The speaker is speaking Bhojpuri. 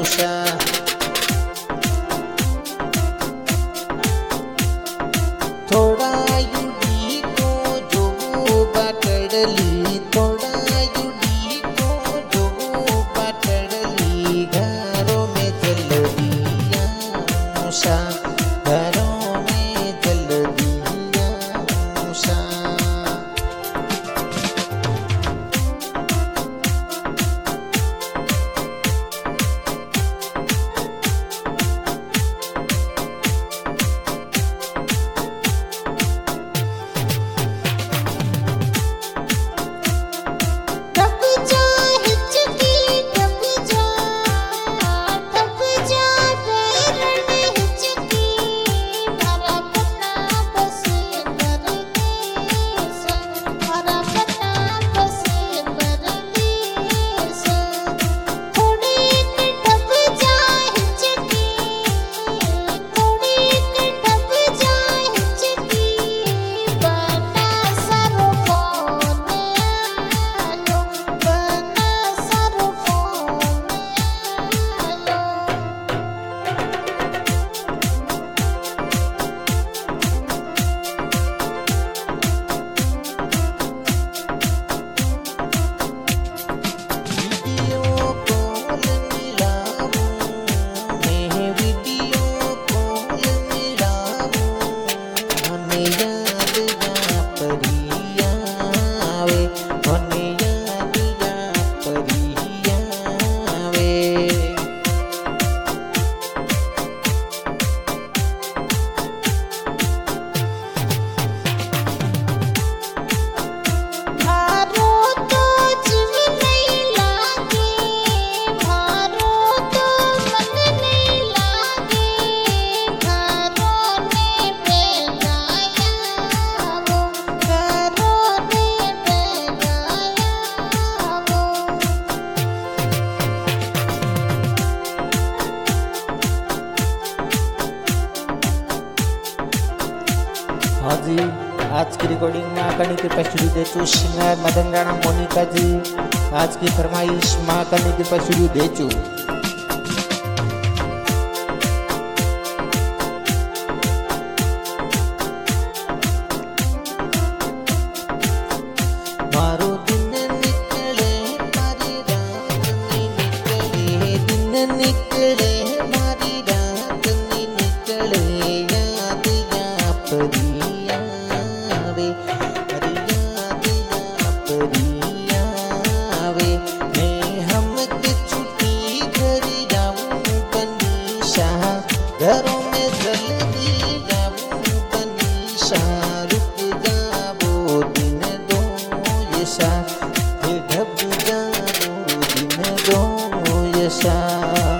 उषा थोड़ा युडी को जो बाटड़ली थोड़ा युडी को जो बाटड़ली घरों में जल दिया उषा घरों में जल दिया उषा हाँ जी, आज की रिकॉर्डिंग में आकानी कृपा स्टूडियो दे चू सिंगर मदन राणा मोनिका जी। आज की फरमाइश माँ आकानी कृपा स्टूडियो दे चू। मारो दिन निकले मारी रात नी निकले दिन निकले मारी रात नी निकले याद या परी घरों में जल्दी जाऊं बनीशा रुक जाओ दिन दो ये सा ढब जाओ दिन दो ये सा।